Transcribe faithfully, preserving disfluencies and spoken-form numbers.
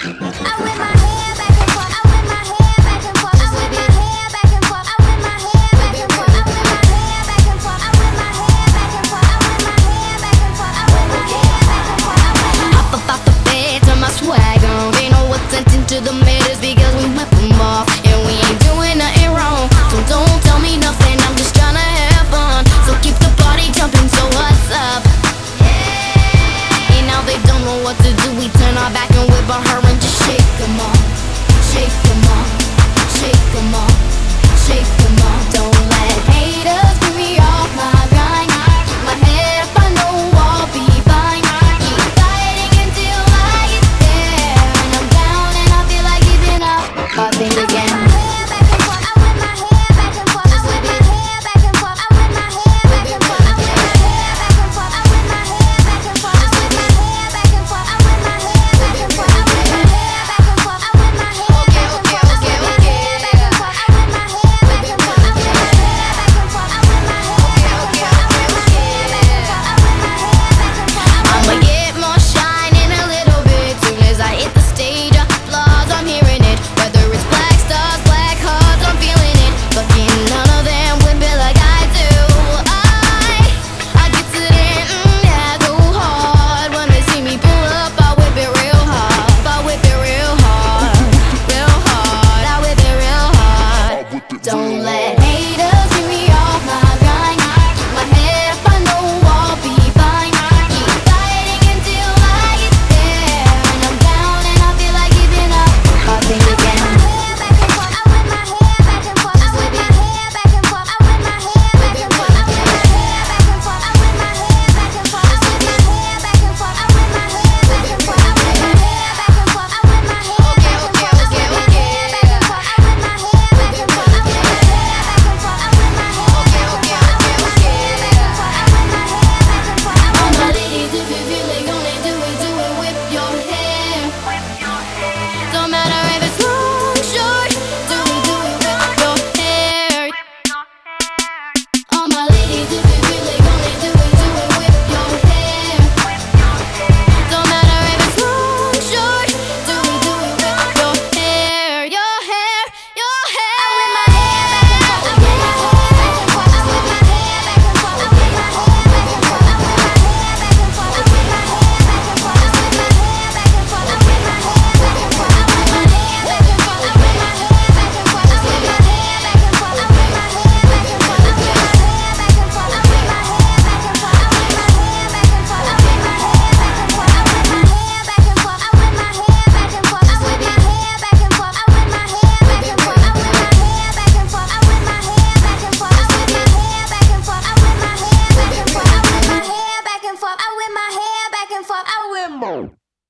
To the matters because we whip them off and we ain't doing nothing wrong. So don't tell me nothing, I'm just tryna have fun. So keep the party jumping, so what's up? Yeah. And now they don't know what to do. We turn our back and whip on her and just shake them off, shake them off, shake them off, shake them off. Don't let haters get me off my grind. Keep my head up, I know I'll be fine. Keep fighting until I get there. And I'm down and I feel like giving up. I think again. Don't let haters get me off my grind. Keep my head up, I know I'll be fine. Keep fighting until I get there. And I'm down and I feel like giving up. I think again. I whip my hair back and forth, I whip more.